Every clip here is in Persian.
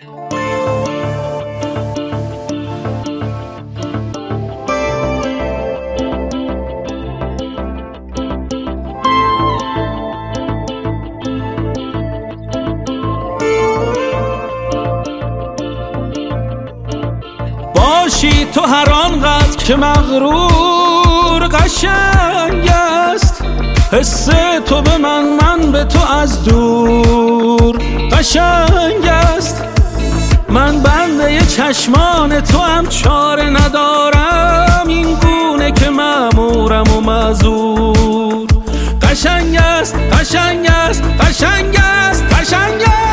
باشی تو هر آنقدر که مغرور قشنگ است، حس تو به من به تو از دور قشنگ است. من بنده چشمان تو هم چاره ندارم، این گونه که مأمورم و معذور. قشنگ است قشنگ است قشنگ است قشنگ است.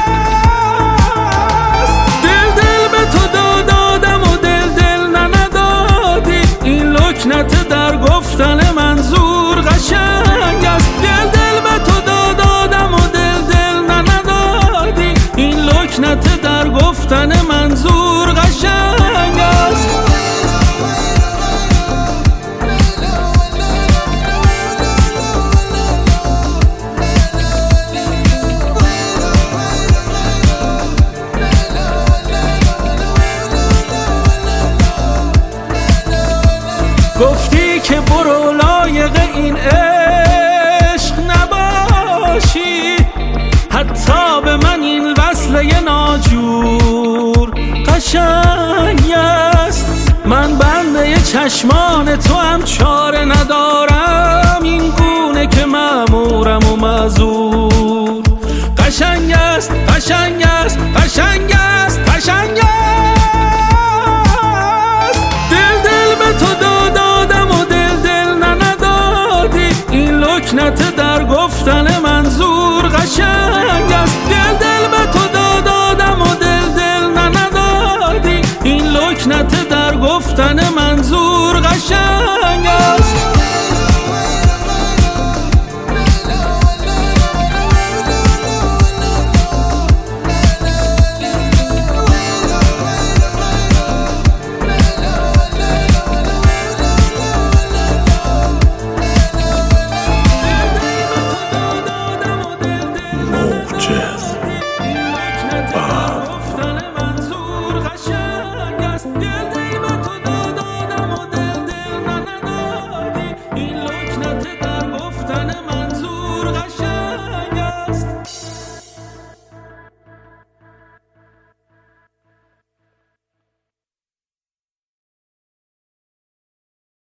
دل به تو دادم و دل ندادی، این لکنت در گفتن منظور قشنگ است. دل به تو دادم و دل ندادی، این لکنت در گفتن منظور قشنگ است. گفتی که برو لایق این عشق نباشی، حتی به من این وصله ناجور قشنگ است. من بنده چشمان تو هم چاره ندارم، این گونه که مأمورم و معذور. قشنگ است قشنگ است قشنگ است قشنگ است. دل به تو دادم و دل ندادی، این لکنت در گفتن منظور قشنگ